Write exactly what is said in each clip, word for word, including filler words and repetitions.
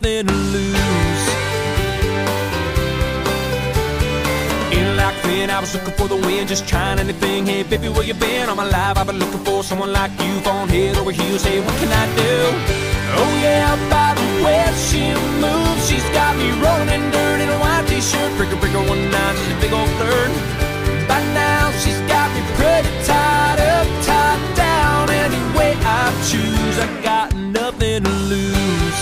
nothing to lose. In like when I was looking for the wind, just trying anything. Hey baby, where you been? All my life I've been looking for someone like you, on head over heels. Hey, what can I do? Oh yeah, by the way she moves, she's got me rolling in dirt in a white t-shirt. Breaker, breaker, one nine, she's a big old flirt. By now she's got me pretty tied up, tied down. Any way I choose, I got nothing to lose.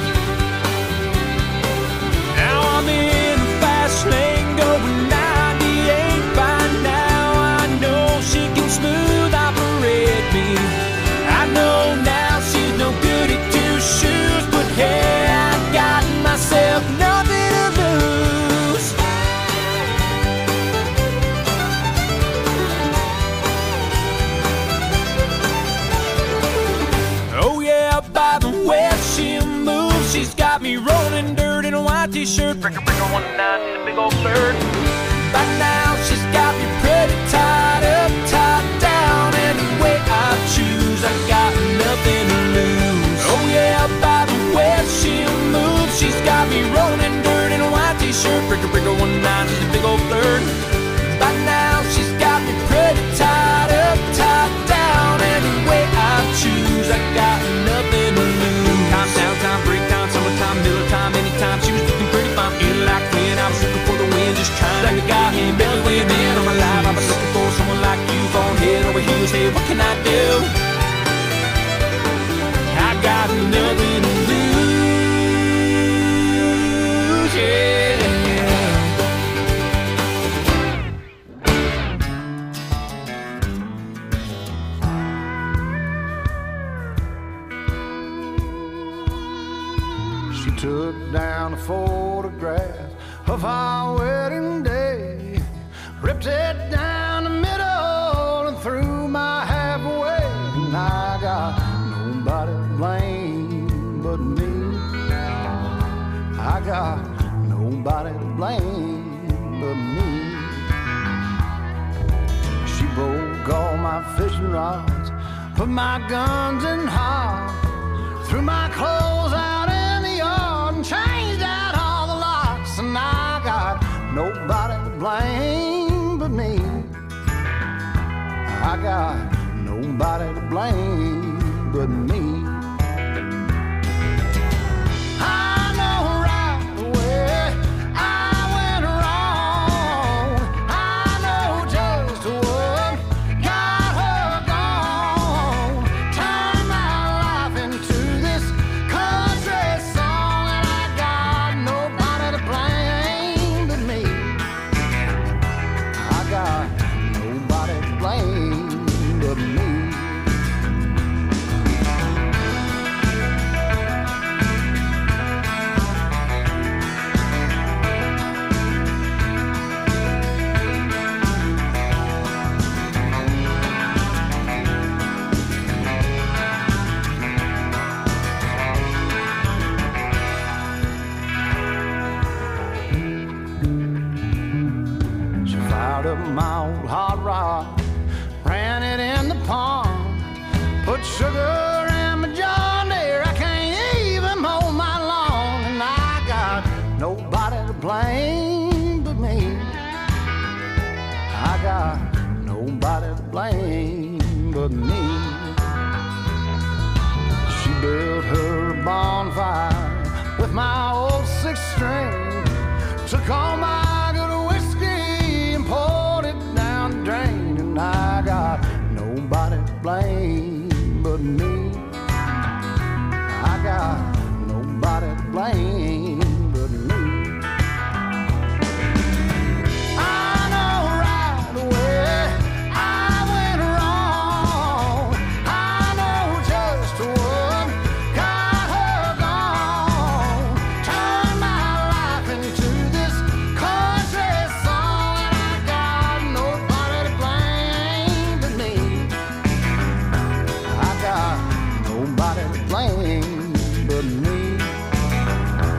Now I'm in the fast lane going ninety-eight. By now I know she can smooth operate me. I know now she's no good at two shoes, but hey, I got myself nothing to lose. Oh yeah, by the way she moves, she's got me rolling dirt in a white t-shirt. Breaker, breaker, one nine, she's a big old bird. By now she's got me pretty tied up, tied down. Any way I choose, I got nothing to lose. Oh yeah, by the way she moves, she's got me rolling dirt in a white t-shirt. Breaker, breaker, one nine, she's a big old bird. By now she's got me pretty tied up, tied down. Any way I choose, I got nothing to lose. Time, downtime, break time, summertime, Miller time, anytime. She was looking pretty fine, feeling like when I was looking for the wind, just trying like a guy. Hey, baby, where you been? All my life I've been looking for someone like you, on head over heels. Hey, what can I do? I got nothing to lose, yeah. She took down a photograph of our wedding day, ripped it down the middle and threw my half away. And I got nobody to blame but me. I got nobody to blame but me. She broke all my fishing rods, put my guns in hard, threw my clothes out in the yard and changed out all the locks. And I got nobody to blame but me. I got nobody to blame but me. I know right away I went wrong. I know just what got her gone. Turned my life into this country song, and I got nobody to blame but me. I got nobody to blame but me. She fired up my old hot rod, ran it in the pond, put sugar in my John Deere. I can't even mow my lawn, and I got nobody to blame but me. I got nobody to blame but me. She built her bonfire with my old six string, took all my good whiskey and poured it down the drain. And I got nobody to blame but me. I got nobody to blame but me. I know right away I went wrong. I know just what got her gone. Turned my life into this country song, and I got nobody to blame but me. I got nobody to blame but me.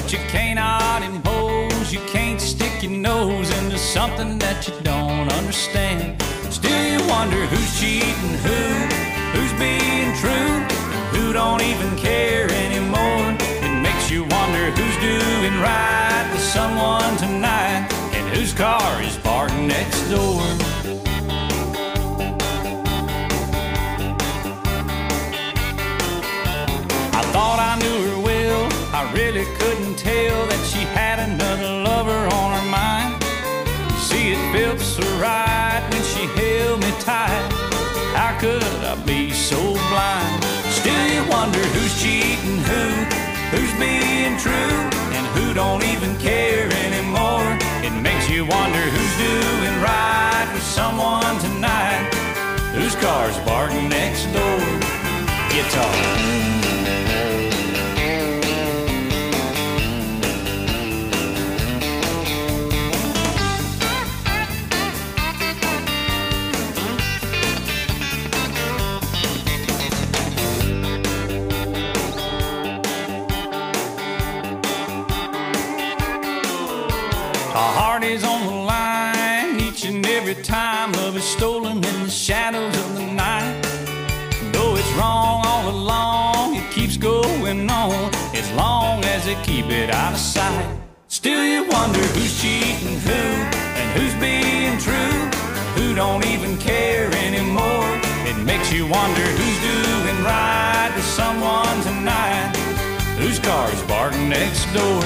but you cannot impose. You can't stick your nose into something that you don't understand. Still you wonder who's cheating who, who's being true, who don't even care anymore. It makes you wonder who's doing right with someone tonight, and whose car is parked next door. I thought I knew her well, I really couldn't tell that she had another lover on her mind. You see, it felt so right when she held me tight. How could I be so blind? Still you wonder who's cheating who, who's being true, and who don't even care anymore. It makes you wonder who's doing right with someone tonight, whose car's parked next door. Guitar. Our heart is on the line each and every time love is stolen in the shadows of the night. Though it's wrong all along, it keeps going on as long as they keep it out of sight. Still you wonder who's cheating who, and who's being true, who don't even care anymore. It makes you wonder who's doing right with someone tonight, whose car's parked next door.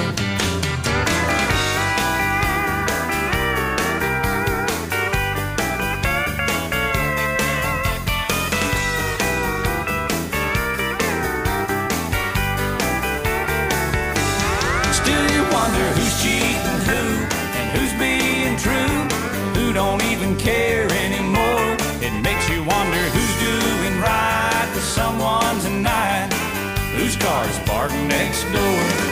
Who's cheating who, and who's being true, who don't even care anymore. It makes you wonder who's doing right with someone tonight, whose car's parked next door.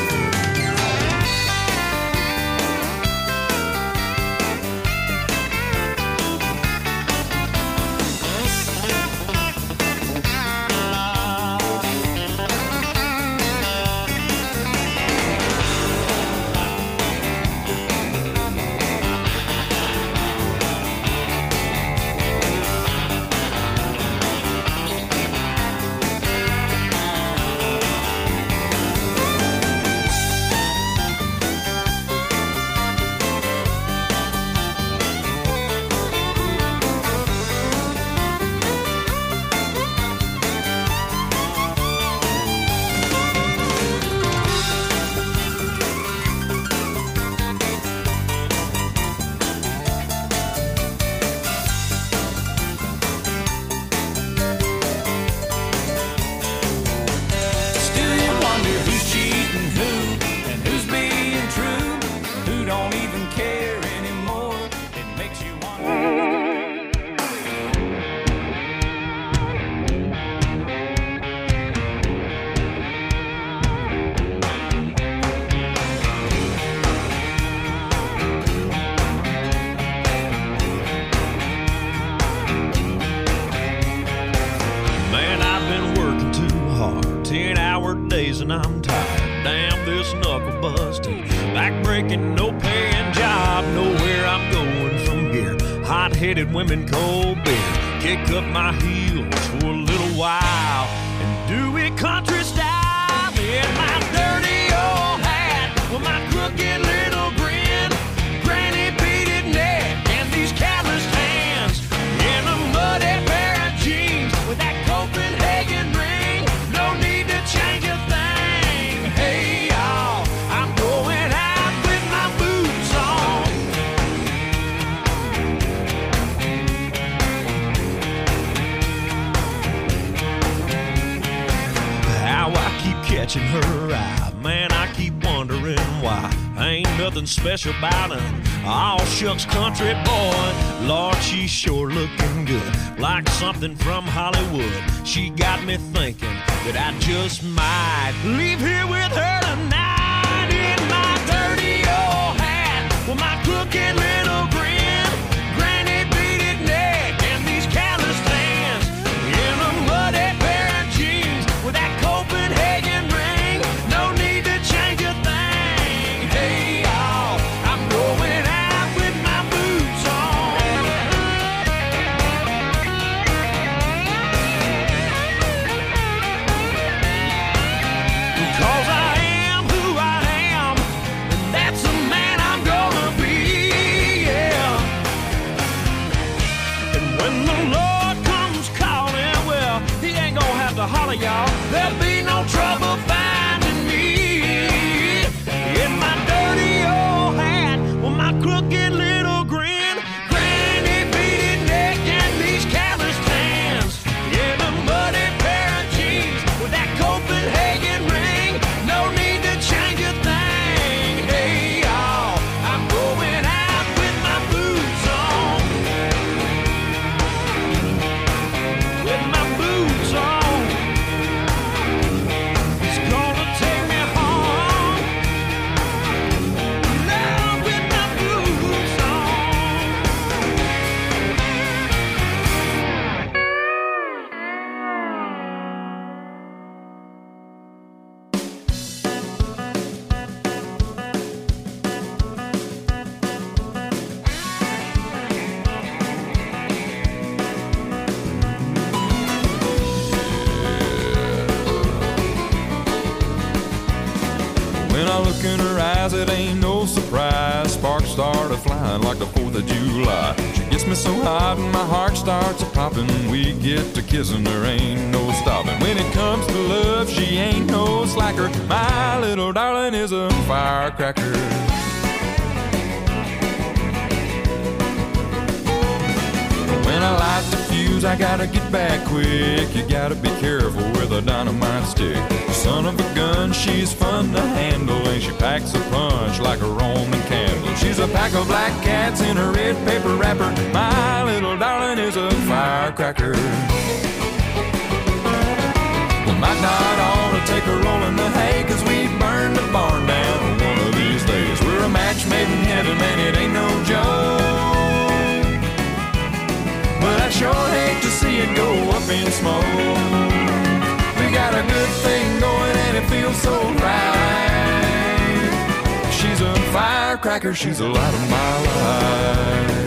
And I'm tired, damn this knuckle busting, back-breaking, no-paying job, nowhere I'm going from here. Hot-headed women, cold beer, kick up my heels for a little while and do it country style. In my dirty old hat, with my crooked little grin, granny beaded neck and these calloused hands, in a muddy pair of jeans with that Copenhagen ring, no need to change a thing. Hey y'all, I'm going out with my boots on. How I keep catching her eye, man, I keep wondering why. Ain't nothing special about her, all shucks country boy. Lord, she's sure looking good, like something from Hollywood. She got me thinking that I just might leave here with her tonight. In my dirty old hat, with my crooked little grin, granny beaded neck and these calloused hands, in a muddy pair of jeans with that Copenhagen ring, no need to change a thing. eyes, it ain't no surprise. Sparks start a-flying like the fourth of July. She gets me so hot and my heart starts a-popping. We get to kissing, there ain't no stopping. When it comes to love, she ain't no slacker. My little darling is a firecracker. When I light the fuse, I gotta get back quick. You gotta be careful with a dynamite stick. Son of a gun, she's fun to handle, and she packs a punch like a Roman candle. She's a pack of black cats in a red paper wrapper. My little darling is a firecracker. We might not ought to take a roll in the hay, 'cause we burn the barn down one of these days. We're a match made in heaven, man, it ain't no joke. But I sure hate to see it go up in smoke. We got a good thing going and it feels so right. She's a firecracker, she's the light of my life.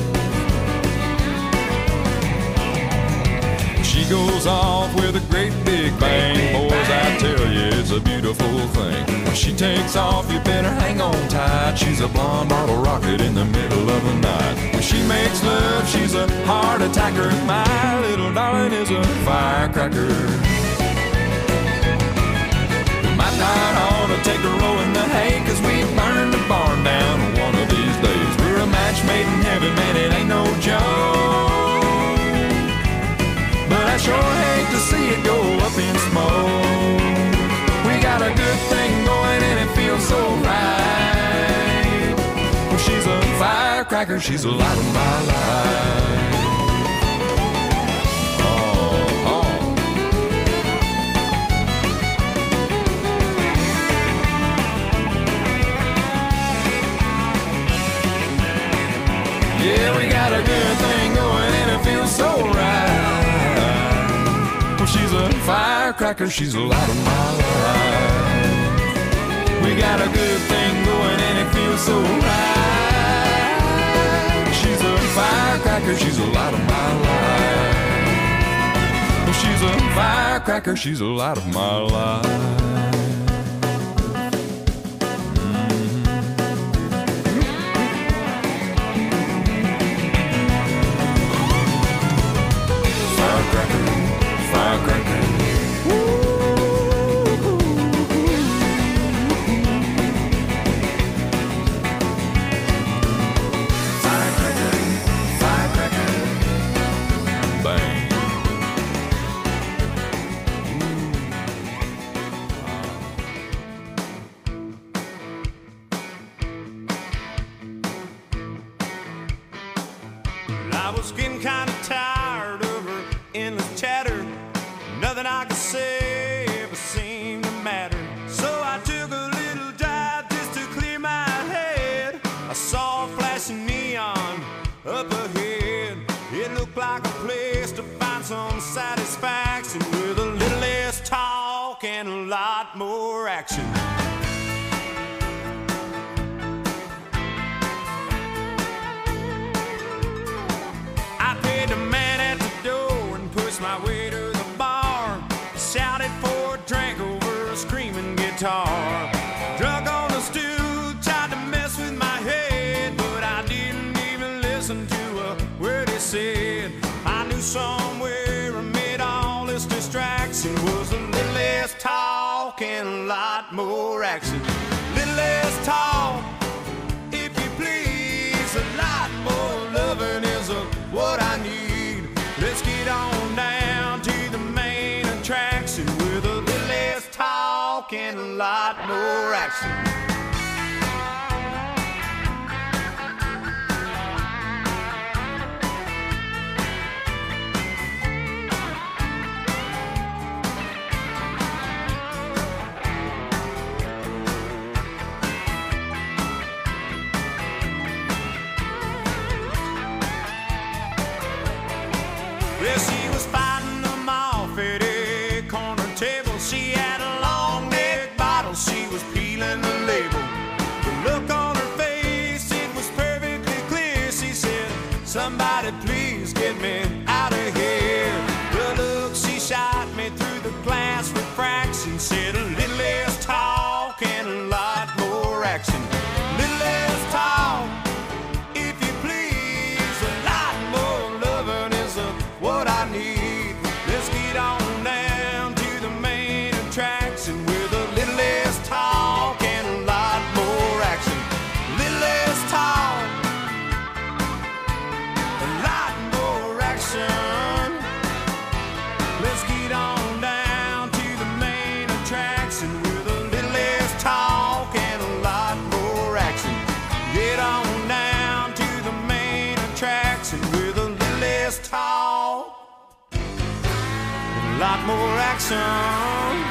She goes off with a great big bang. Boys, I tell you, it's a beautiful thing. When she takes off, you better hang on tight. She's a blonde bottle rocket in the middle of the night. When she makes love, she's a heart attacker. My little darling is a firecracker. We might not ought to take a roll in the hay, 'cause we burn the barn down one of these days. We're a match made in heaven, man, it ain't no joke. But I sure hate to see it go up in smoke. We got a good thing going and it feels so right. Well, she's a firecracker, she's the light of my life. Oh, oh. Yeah, we got a good thing going and it feels so right. She's a firecracker, she's the light of my life. We got a good thing going and it feels so right. She's a firecracker, she's the light of my life. She's a firecracker, she's the light of my life. I was getting kind of tired of her endless chatter. Nothing I could say ever seemed to matter. So I took a little drive just to clear my head. I saw a flashing neon up ahead. It looked like a place to find some satisfaction, with a little less talk and a lot more action. The man at the door and pushed my way to the bar. Shouted for a drink over a screaming guitar. Drunk on the stool, tried to mess with my head, but I didn't even listen to a word he said. I knew somewhere amid all this distraction was a little less talk and a lot more action. Little less talk, if you please, a lot more loving is a what I need. Let's get on down to the main attraction, with a little less talk and a lot more action. Well, she was fighting them off at a corner table. She had a long neck bottle, she was peeling the label. The look on her face, it was perfectly clear. She said, somebody please get me out of here. The look she shot me through the glass refraction said, a little less talk and a lot more action. lot more action.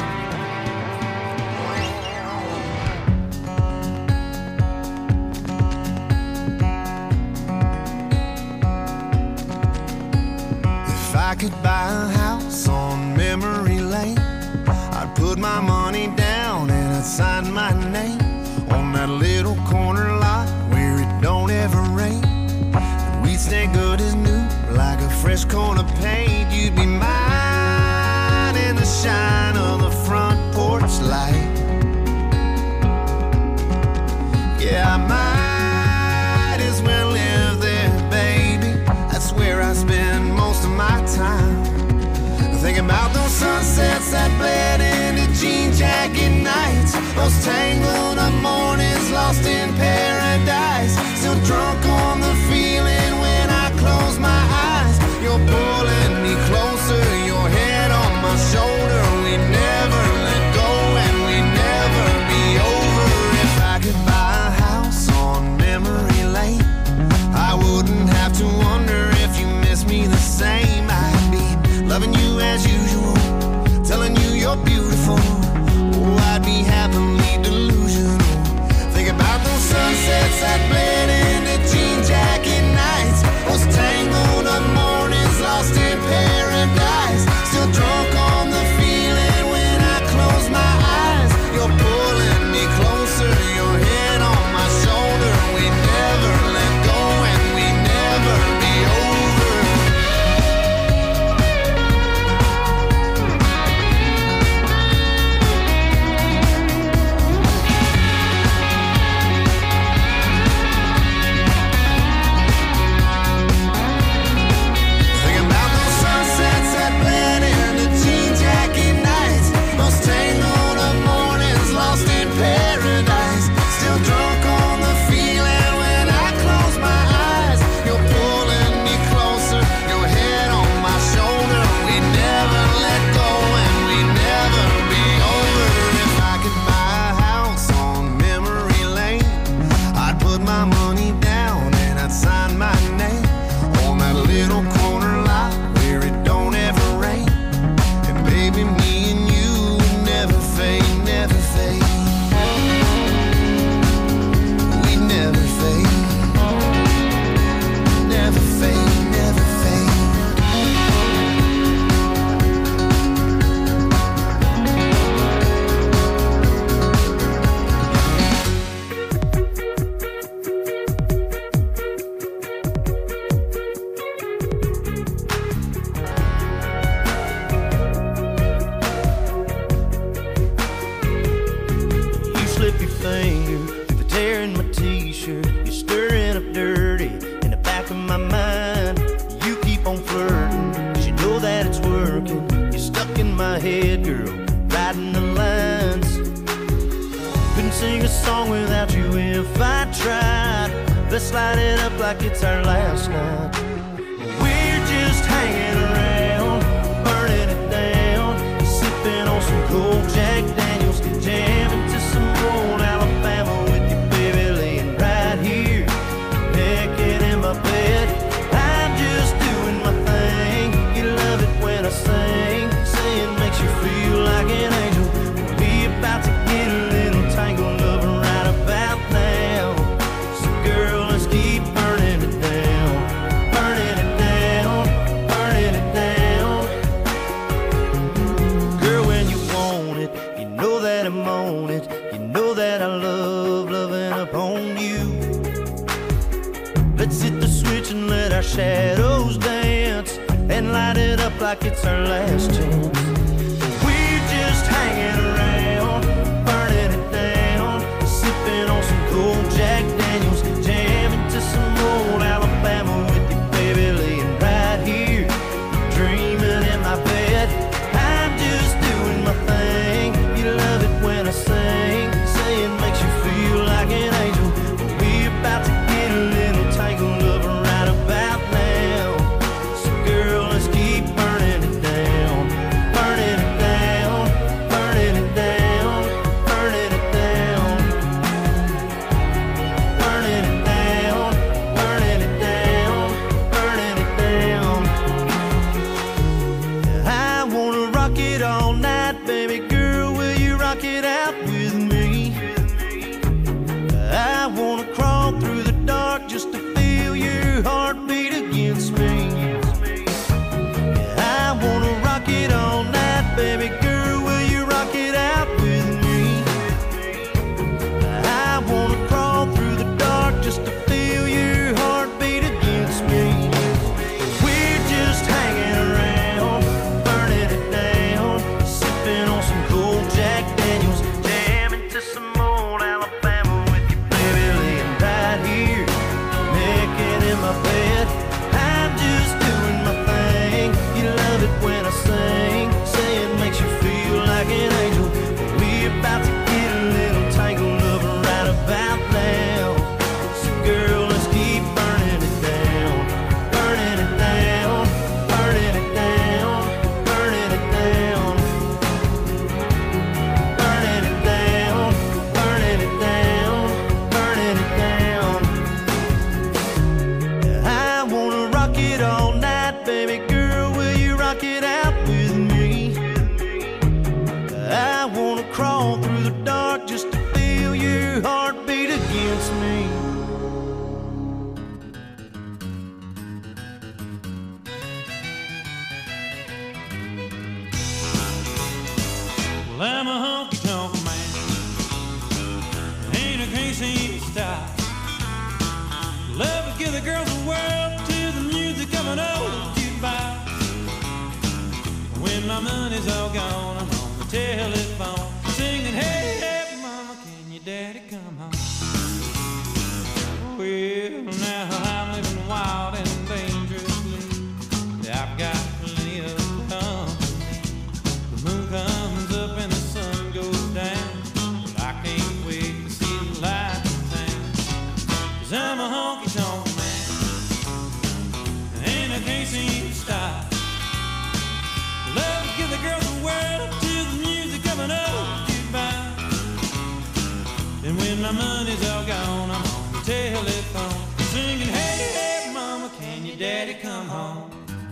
If I could buy a house on memory lane, I'd put my money down and I'd sign my name on that little corner lot where it don't ever rain. And we'd stay good as new, like a fresh coat of paint. You'd be mine in the shine of the front porch light. Yeah, I might as well live there, baby. That's where I spend most of my time. Thinking about those sunsets that bled into jean jacket nights, those tangled up mornings lost in paradise. Still drunk on the feeling when I close my eyes. You're pulling me closer, your head on my shoulder. We never let go and we never be over. If I could buy a house on memory lane, I wouldn't have to wonder if you miss me the same. I'd be loving you as usual, telling you you're beautiful. Oh, I'd be happily delusional. Think about those sunsets that bled into jean jacket nights, those tangled up mornings lost in paradise. Still drunk on the feeling when I close my eyes. You're pulling me closer, your head on my shoulder. We never let go and we never be over. Burning it down, burning it the girls of the world to the music of an old jukebox. When my money's all gone, I'm on the telephone singing, hey, hey, mama, can your daddy come home? Well, now I'm living wild and dangerously. I've got plenty of company. The moon comes up and the sun goes down. But I can't wait to see the light in town. 'Cause I'm a honky-tonk man, and I can't seem to stop. Love to give the girls the world to the music of an old jukebox. And when my money's all gone, I'm on the telephone singing, hey, hey, mama, can your daddy come home?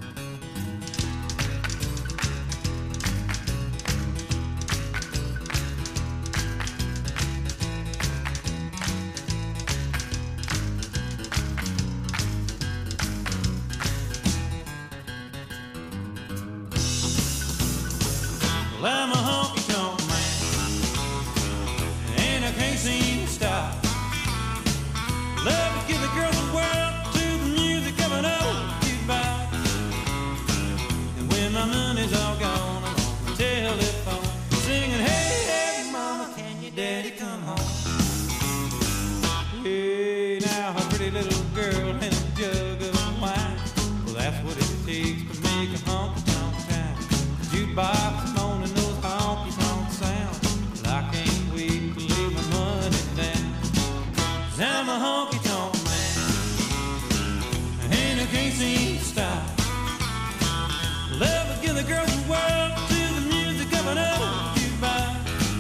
Well, I'm a honky-tonk man, and I can't seem to stop. Love to give the girls the world to the music of an old jukebox. And when my money's all gone, I'm on the telephone singing, hey, hey, mama, can your daddy come home? Hey, now a pretty little girl and a jug of wine. Well, that's what it takes to make a honky-tonk town. Jukebox moaning those honky-tonk sounds. But I can't wait to lay my money down. 'Cause I'm a honky-tonk man, and I can't seem to stop. Love to give the girls the world to the music of an old jukebox.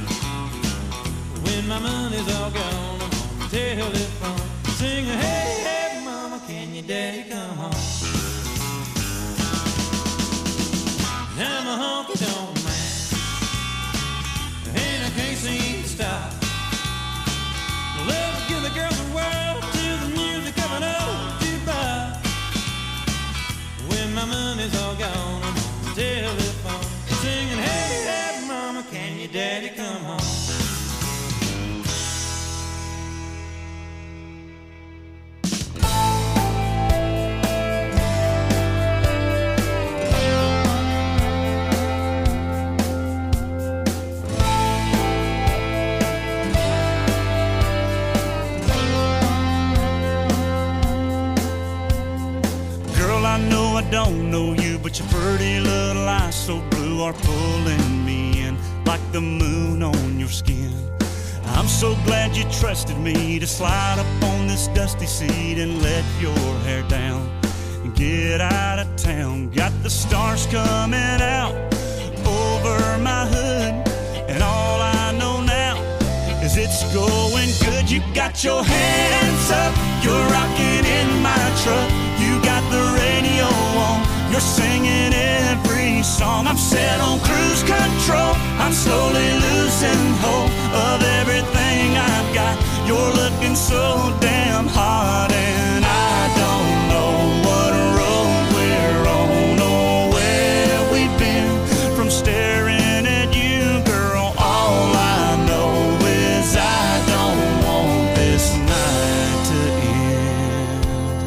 When my money's all gone, I'm on the telephone singing, hey, hey, mama, can your daddy come home? I'm a honky-tonk man, and I can't seem to stop. Love to give the girls the world to the music of an old jukebox. When my money's all gone, I'm on the telephone singing, hey, hey, mama, can your daddy come home? I don't know you, but your pretty little eyes so blue are pulling me in like the moon on your skin. I'm so glad you trusted me to slide up on this dusty seat and let your hair down and get out of town. Got the stars coming out over my hood, and all I know now is it's going good. You got your hands up, you're rocking in my truck. You got the radio on, you're singing every song. I'm set on cruise control, I'm slowly losing hope of everything I've got. You're looking so damn hot, and I don't know what road we're on or where we've been. From staring at you, girl, all I know is I don't want this night to end.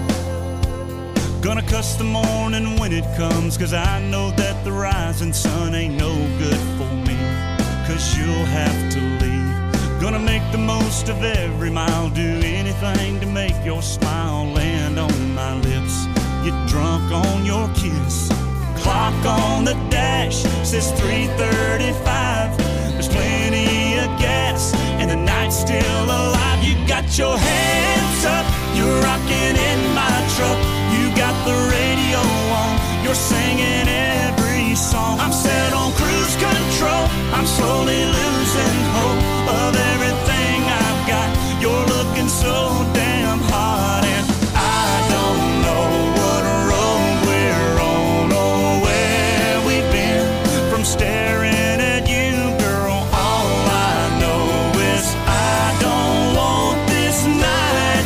Gonna cuss the morning when it comes, 'cause I know that the rising sun ain't no good for me. 'Cause you'll have to leave. Gonna make the most of every mile, do anything to make your smile land on my lips. Get drunk on your kiss. Clock on the dash says three thirty-five. There's plenty of gas and the night's still alive. You got your hands up, you're rocking in my truck. You got the radio on, you're singing every song. I'm set on cruise control, I'm slowly losing hope of everything I've got. You're looking so damn hot, and I don't know what road we're on or where we've been. From staring at you, girl, all I know is I don't want this night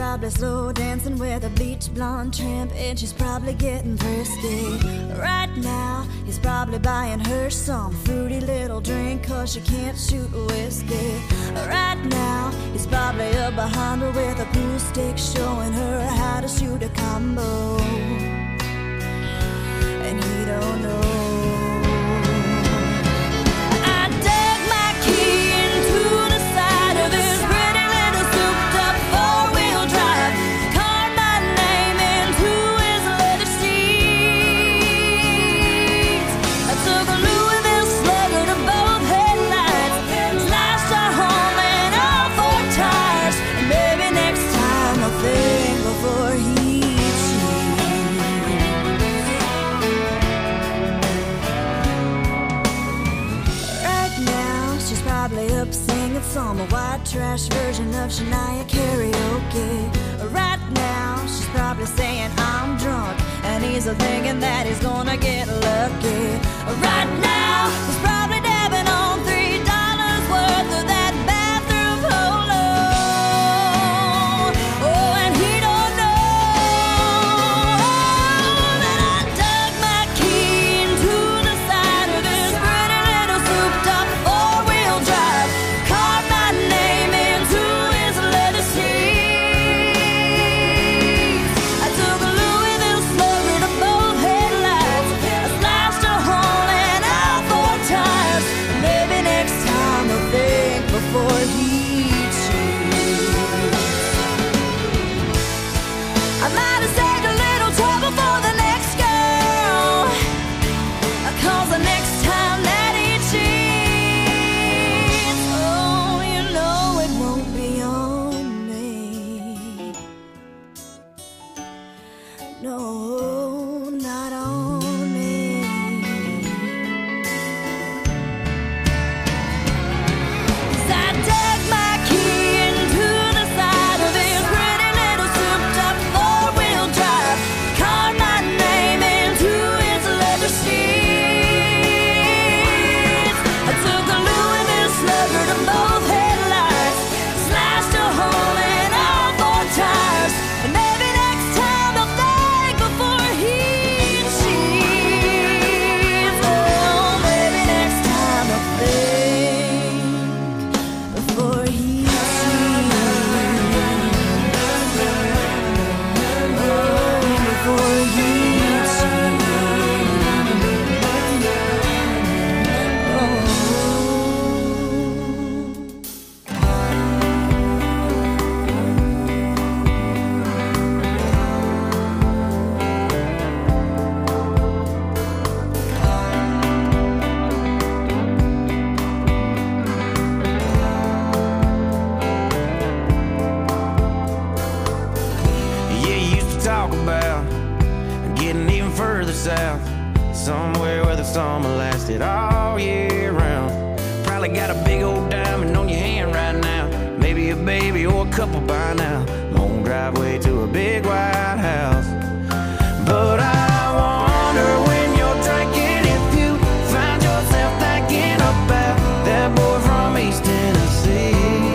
probably slow dancing with a bleach blonde tramp, and she's probably getting frisky. Right now, he's probably buying her some fruity little drink, cause she can't shoot whiskey. Right now, he's probably up behind her with a pool stick, showing her how to shoot a combo. And he don't know. Some white trash version of Shania karaoke. Right now, she's probably saying I'm drunk, and he's thinking that he's gonna get lucky. Right now, he's probably dabbing on three dollars worth of that bathroom polo. Oh, and he don't know that I dug my key into the side of this pretty little souped-up four-wheel drive. Somewhere where the summer lasted all year round. Probably got a big old diamond on your hand right now. Maybe a baby or a couple by now. Long driveway to a big white house. But I wonder when you're drinking if you find yourself thinking about that boy from East Tennessee.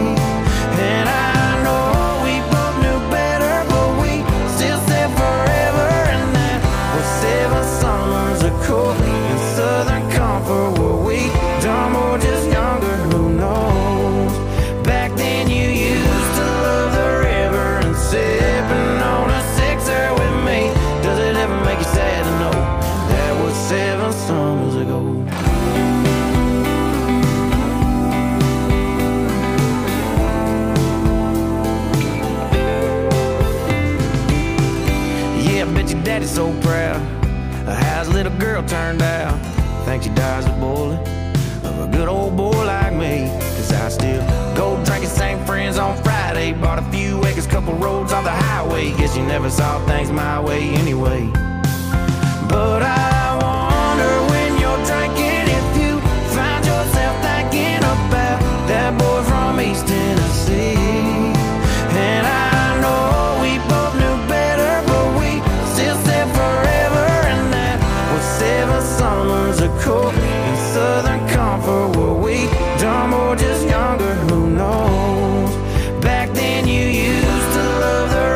And I know we both knew better, but we still said forever. And that was seven summers ago in Southern Comfort. Were we dumb or just younger? Who knows? Back then you used to love the river and sipping on a sixer with me. Does it ever make you sad to know that was seven summers ago? Yeah, I bet your daddy's so proud of how his little girl turned out. Think she dies a bullet of a good old boy like me. Cause I still go drinking, same friends on Friday. Bought a few acres, couple roads on the highway. Guess you never saw things my way anyway. But I wonder when you're drinking if you find yourself thinking about that boy from East Tennessee. And I know we both knew better, but we still said forever. And that was seven summers ago in Southern Comfort. Were we dumb or just younger? Who knows? Back then you used to love the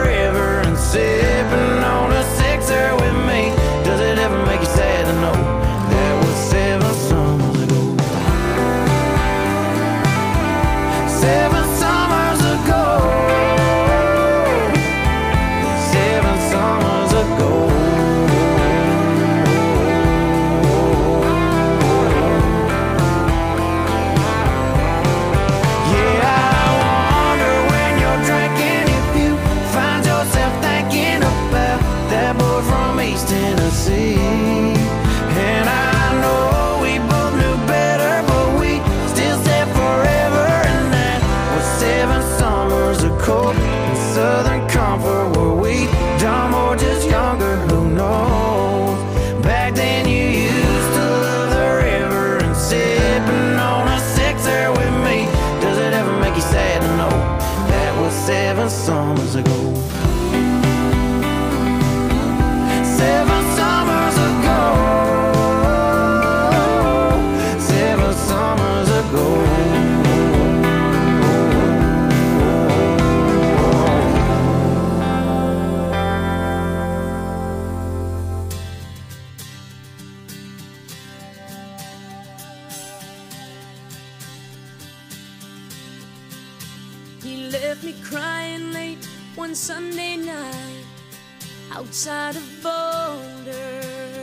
He left me crying late one Sunday night outside of Boulder.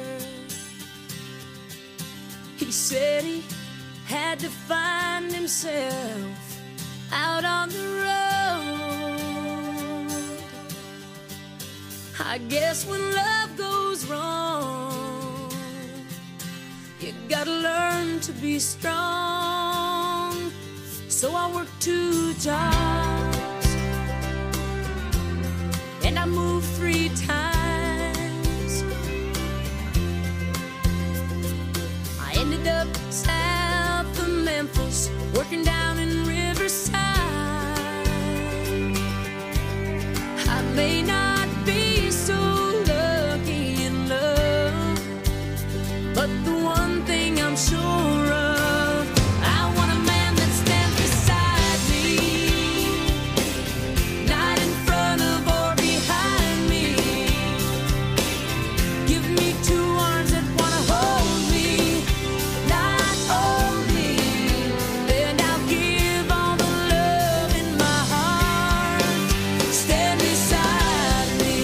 He said he had to find himself out on the road. I guess when love goes wrong, you gotta learn to be strong. So I worked two jobs and I moved three times. I ended up south of Memphis, working down in Riverside. I may not be so lucky in love, but the one thing I'm sure of, I want a man that stands beside me, not in front of or behind me. Give me two arms that wanna hold me, not only, and I'll give all the love in my heart. Stand beside me,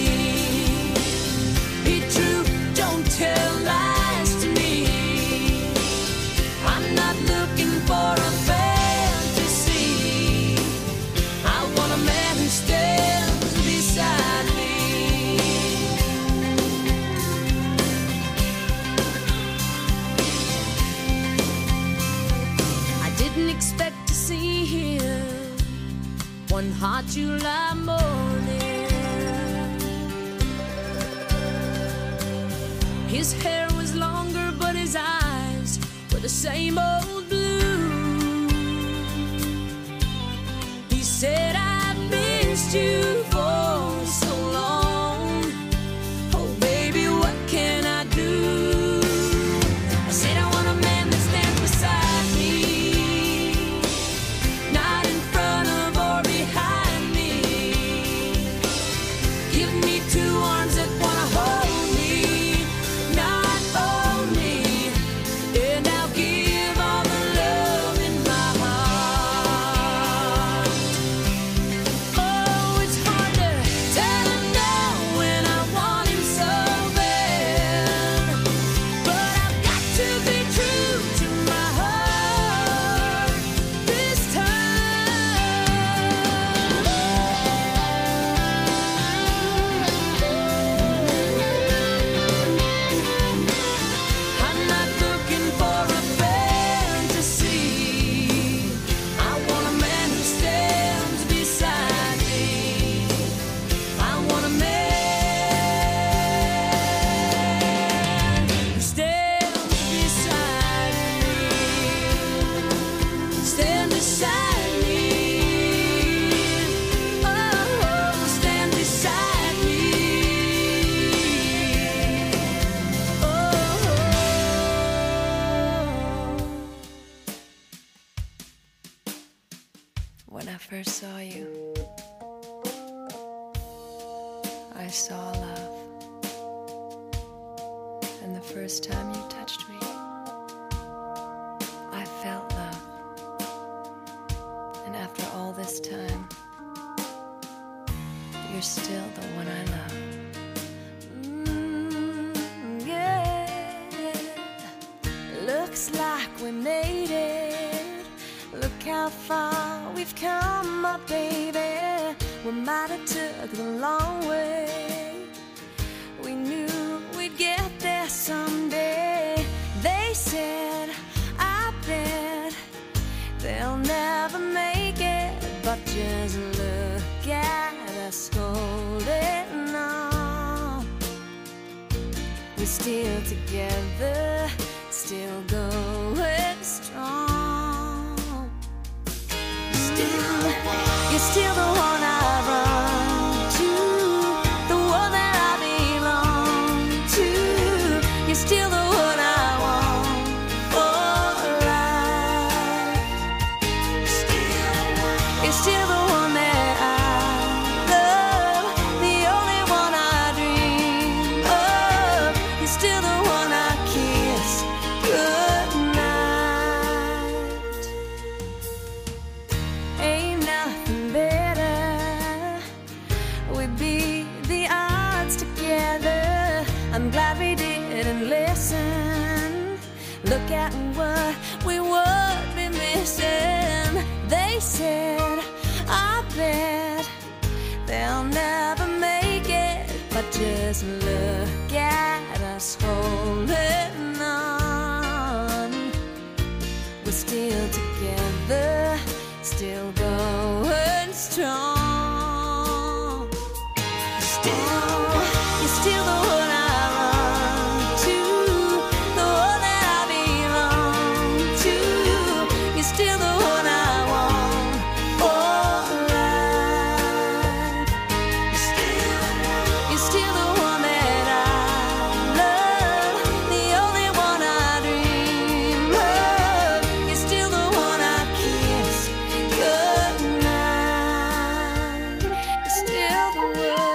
be true, don't tell lies to me. I'm not looking for a fantasy, I want a man who stands beside me. I didn't expect to see him one hot July morning. His hair was longer, but his eyes were the same old blue. He said, I've missed you for so long. Oh, baby, what can I do? I said, I want a man that stands beside me, not in front of or behind me. Give me two arms that wanna hold me, not only, and I'll give all the love in my heart. Oh, it's hard to tell him no when I want him so bad, but I've got to be true to my heart this time. I'm not looking for a fantasy, I want a man who stands beside me. I want a man who stands beside me. Stand beside me. Oh, stand beside me. Oh. When I first saw you, I saw love. And the first time you touched me, I felt love. And after all this time, you're still the one I love. Mm, yeah. Looks like we made it. Look how far we've come, my baby. We might have took the long way. We knew we'd get there someday. They said, I bet they'll never make it, but just look at us holding on. We're still together, still going strong. Still, you're still the one I run to, the one that I belong to. You're still the one I want for life. Still, you're still the one that I love, the only one I dream of. You're still the one I kiss goodnight. Ain't nothing better I bet they'll never make it, but just look at us holding on. We're still together, still going strong. Still, you're still the one I run to, the one that I belong to. You're still the one I want for life. You're still, you're still the one that I love, the only one I dream of. You're still the one I kiss goodnight. You're still the one.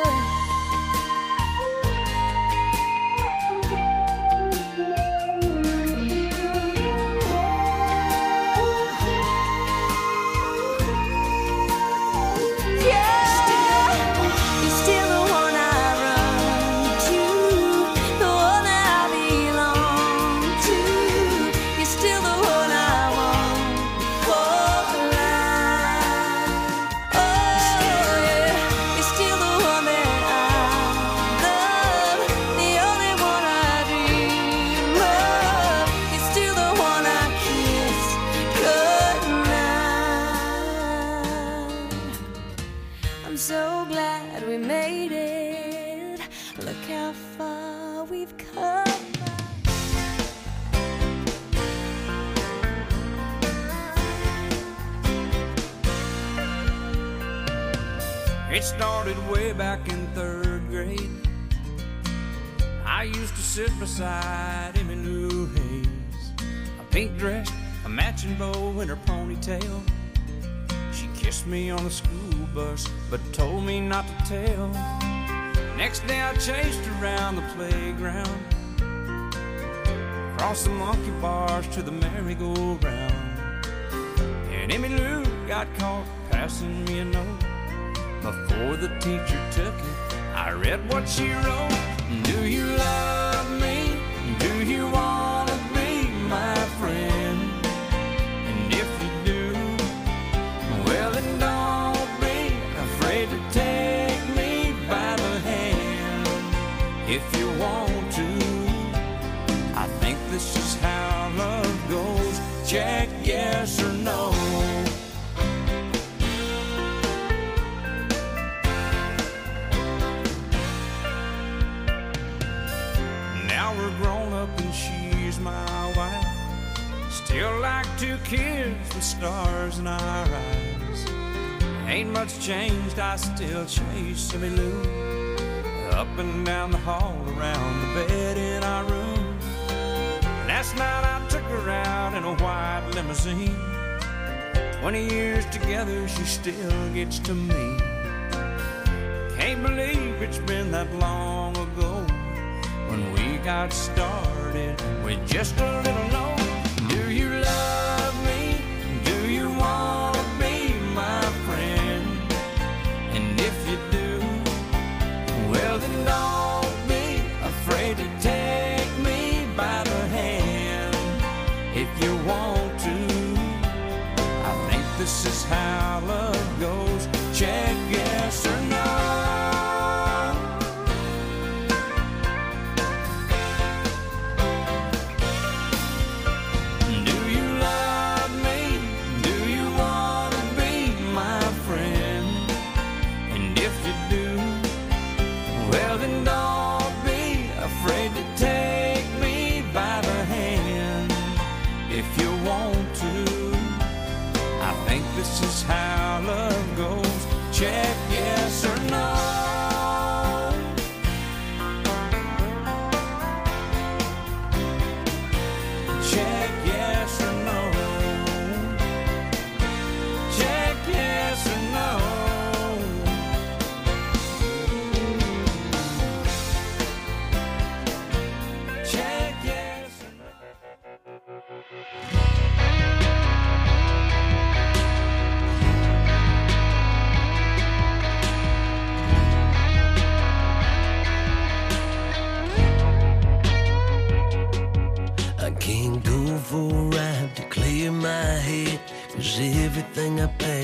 You're still the one I run to, the one that I belong to. You're still the one I want for life. Oh yeah, you're still the one that I love, the only one I dream of. You're still the one I kiss goodnight. I'm so glad we made it. Look how far we've come. It started way back in third grade. I used to sit beside Emmylou Hayes, a pink dress, a matching bow in her ponytail. She kissed me on the school bus, but told me not to tell. Next day I chased her around the playground, across the monkey bars to the merry-go-round. And Emmylou got caught passing me a note. Before the teacher took it, I read what she wrote. Do you love me? Do you want to be my friend? And if you do, well then don't be afraid to take me by the hand. If you want to, I think this is how love goes. Check yes or no. Now we're grown up and she's my wife. Still like two kids with stars in our eyes. Ain't much changed, I still chase Emmylou up and down the hall, around the bed in our room. Last night I took her out in a white limousine. Twenty years together, she still gets to me. Can't believe it's been that long ago when we got started with just a little note. Do you love me? Do you want to be my friend? And if you do, well then don't be afraid to take me by the hand. If you want to, I think this is how love goes. Check yes or no.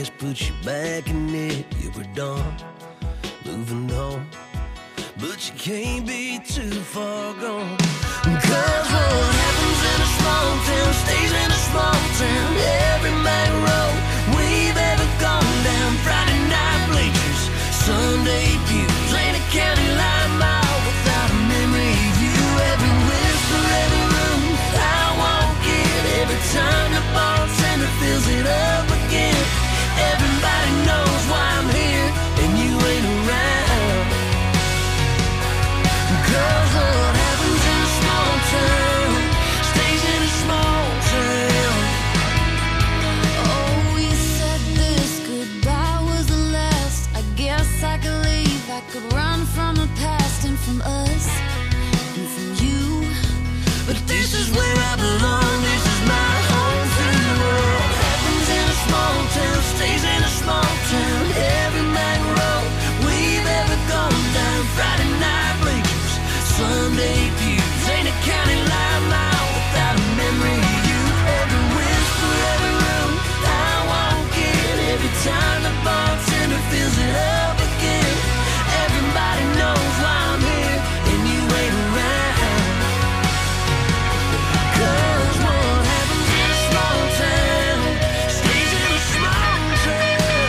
gas, put you back in it. You were done, moving on. But you can't be too far gone. Cause what happens in a small town stays in a small town. Every back road we've ever gone down. Friday night bleachers, Sunday pews. Ain't a county line mile without a memory of you. Every whisper, every room I walk in. Every time the bartender fills it up again. Everybody knows why I'm here and you ain't around. Cause what happens in a small town stays in a small town. Oh, we said this goodbye was the last. I guess I could leave, I could run from the past and from us and from you. But this is where I belong, this is my home free world. Happens in a small town, stays in a small town. Every back road we've ever gone down. Friday night bleachers, Sunday pews. Ain't a county line mile without a memory of you. Every whisper, every room I walk in. Every time the bartender fills it up again. Everybody knows why I'm here and you ain't around. Cause what happens in a small town stays in a small town.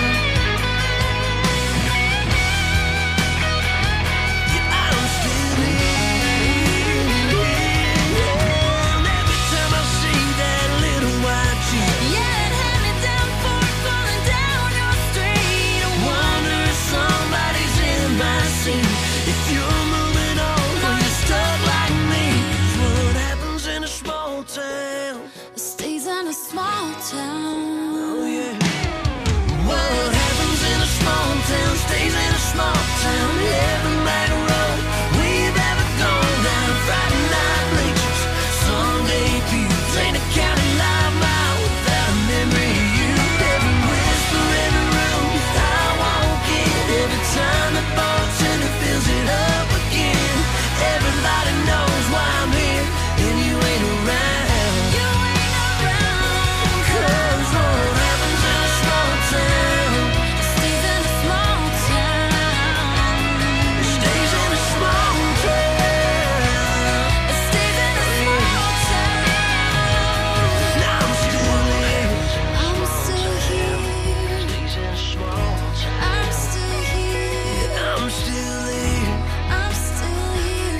Yeah, I'm still here. And every time I see that little white Jeep, Yeah, that hand-me-down Ford falling down your street. I wonder if somebody's in my seat. If you're moving on or you're stuck like me. 'Cause what happens in a small town? Stays in a small town. Oh yeah. What happens in a small town stays in a small town. Every back road we've ever gone down. Friday night bleachers, Sunday pews. Ain't a county line mile without a memory of you. Every whisper, every room I walk in. Every time the bartender fills it up again. Everybody knows why I'm here and you ain't around. You ain't around. Cause what happens in a small town Stays in a small town. stays in a small town. It stays in a small town. Now I'm still here. I'm still here. Stays in a small town. I'm still here. I'm still here. I'm still here.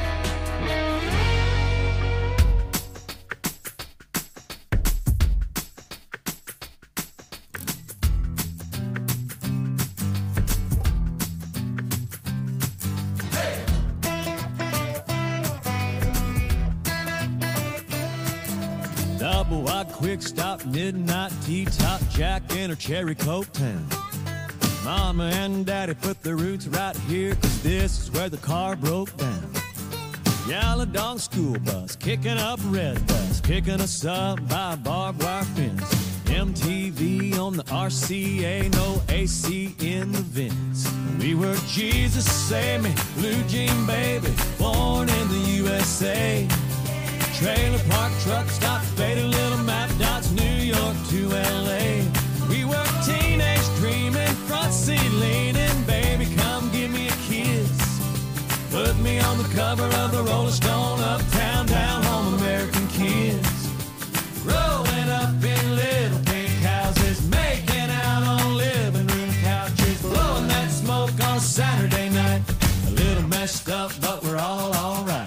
Double wide quick stop, midnight tea top, Jack in her cherry coke town. Mama and daddy put their roots right here, 'cause this is where the car broke down. Yellow dog school bus, kicking up red bus, picking us up by a barbed wire fence. M T V on the R C A, no A C in the vents. We were Jesus Save Me, Blue Jean Baby, born in the U S A. Trailer park truck stop, faded little map dots, New York to L A. We were teenage dreaming, front seat leaning, baby come give me a kiss. Put me on the cover of the Rolling Stone, uptown, down home, American kids. Rolling up in little pink houses, making out on living room couches, blowing that smoke on Saturday night. A little messed up, but we're all alright.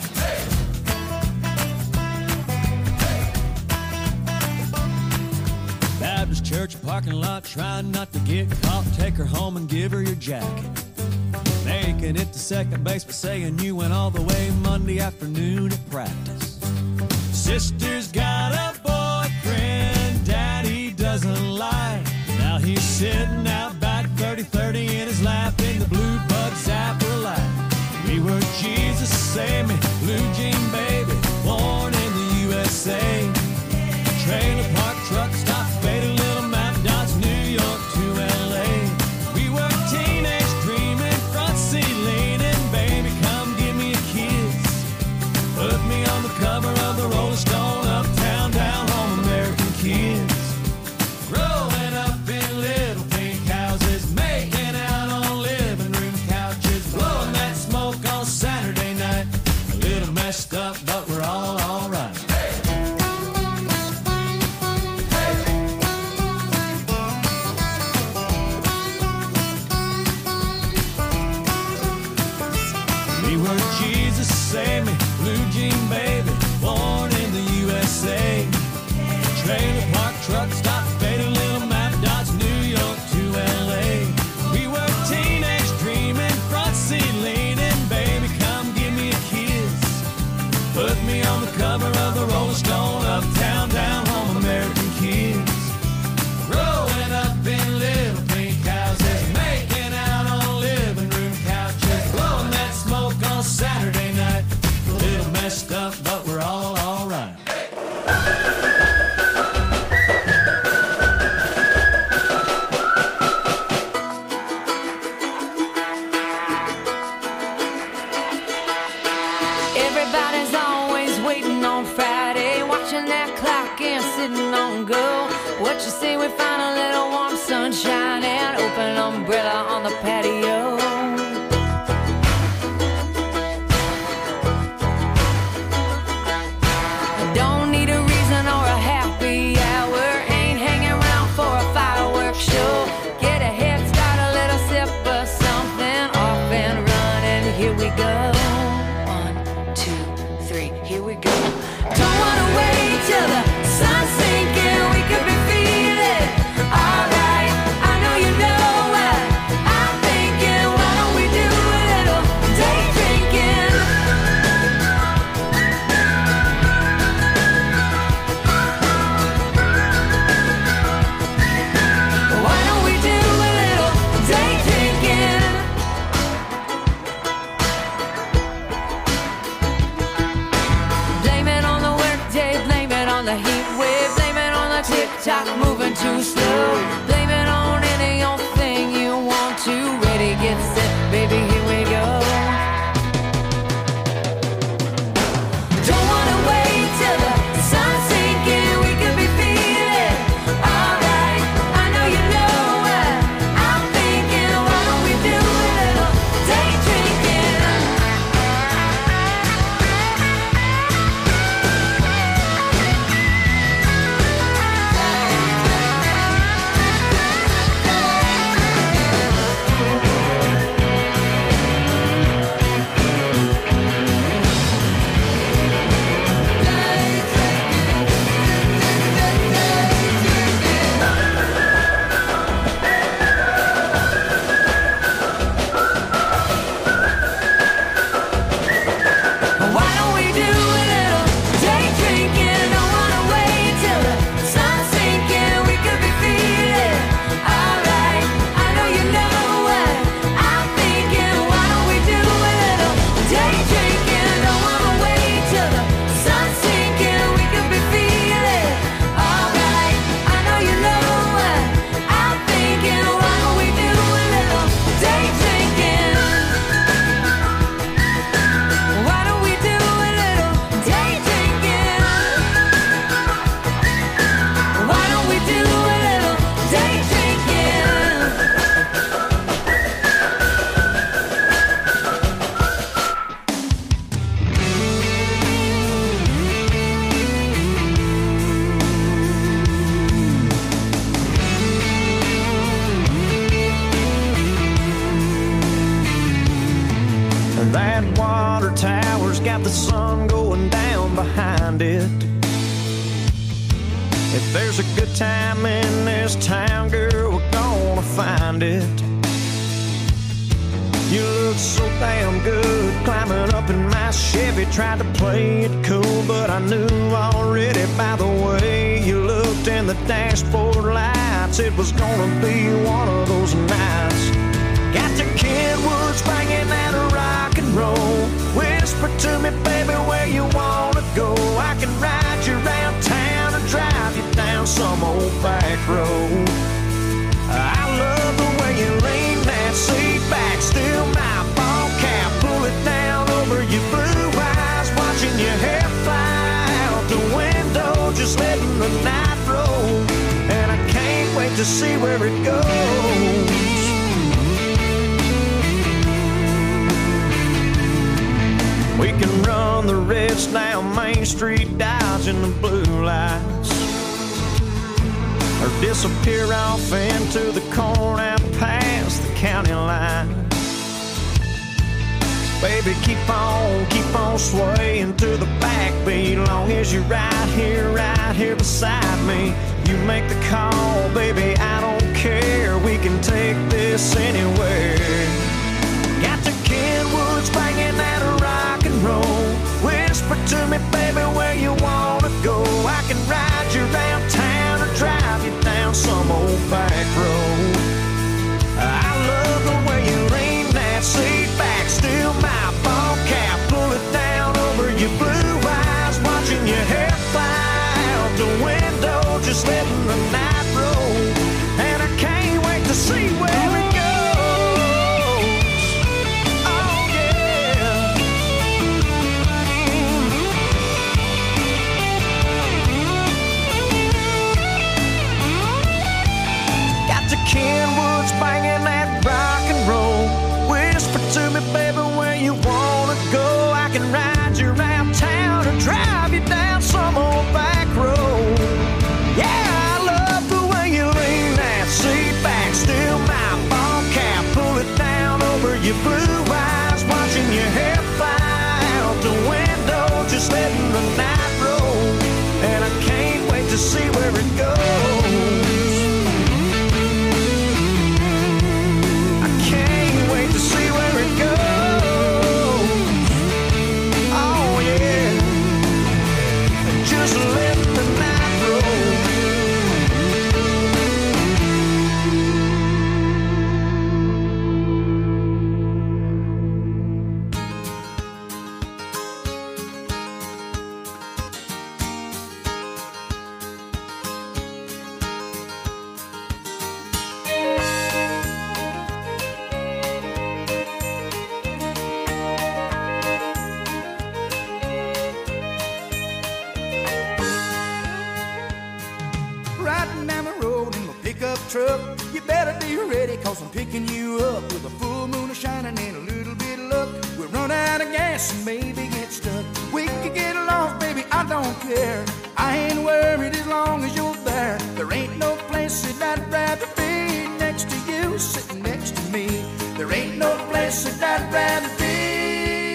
Baptist church parking lot, trying not to get caught. Take her home and give her your jacket. Making it to second base, but saying you went all the way Monday afternoon at practice. Sister's got a boyfriend daddy doesn't like. Now he's sitting out back, thirty thirty in his lap in the blue bug zapper light. We were Jesus Save Me, Blue Jean Baby, born in the U S A. Trailer park truck stop, faded little map dots, New York to L A. We were teenage dreaming, front seat leaning, baby come give me a kiss. Put me on the cover of the Rolling Stone, uptown, down home, American kids. Growing up in little save me. Blue jean baby, born in the U S A. Trailer park truck stop, faded little map dots, New York to L A. We were teenage dreaming, front seat leaning, baby, come give me a kiss. Put me on the cover of the Rolling Stone, uptown, down home, American kids. Growing up in little pink houses, making out on living room couches, blowing that smoke on Saturday night. A little messed up, but we're all alright. Everybody's always waiting on Friday, watching that clock and sitting on go. What you say we find a little warm sunshine and open umbrella on the patio? Don't need a reason or a happy hour, ain't hanging around for a fireworks show. Get a head start, a little sip of something, off and running, here we go. Here we go. Don't wanna wait till the sun's sinking. We could be feeling alright. I know you know what I'm thinking. Why don't we do a little day drinking? Why don't we do a little day drinking? The heat wave, blame it on the tick-tock moving too slow. Blame it on any old thing you want to. Ready, get set, baby, here we go. Don't wanna wait till the sun's sinking. We could be feeling alright. I know you know what I'm thinking. Why don't we do a little day drinking? That water tower's got the sun going down behind it. If there's a good time in this town, girl, we're gonna find it. You look so damn good climbing up in my Chevy. Tried to play it cool, but I knew already by the way you looked in the dashboard lights, it was gonna be one of those nights. Got the Kenwoods bringing that rock and roll. Whisper to me, baby, where you wanna go. I can ride you around town and drive you down some old back road. I love the way you lean that seat back, still my ball cap, pull it down over your blue eyes, watching your hair fly out the window, just letting the night roll. And I can't wait to see where it goes. We can run the reds down Main Street, dodging the blue lights, or disappear off into the corn out past the county line. Baby, keep on, keep on swaying to the backbeat. Long as you're right here, right here beside me. You make the call, baby, I don't care. We can take this anywhere. Got the Kenwoods banging that rock and roll. Whisper to me, baby, where you wanna go. I can ride you around town or drive you down some old back road. I love the way you lean that seat back, still my ball cap, pull it down over your blue eyes, watching your hair fly out the window, just letting the night roll. And I can't wait to see where it goes. Oh yeah. Got the Kenwoods banging that rock and roll. Whisper to me, baby, where you wanna go. I can ride you around town or drive you down some old back road. Yeah, I love the way you lean that seat back, still my ball cap, pull it down over your blue eyes, watching your hair fly out the window, just letting the night roll. And I can't wait to see where it goes. I can't wait to see where it goes. Oh yeah, just let the night roll. Riding down the road in my pickup truck. You better be ready, cause I'm picking you up with a full moon shining and a little bit of luck. We'll run out of gas and maybe get stuck. We could get lost, baby, I don't care. I ain't worried as long as you're there. There ain't no place that I'd rather be next to you, sitting next to me. There ain't no place that I'd rather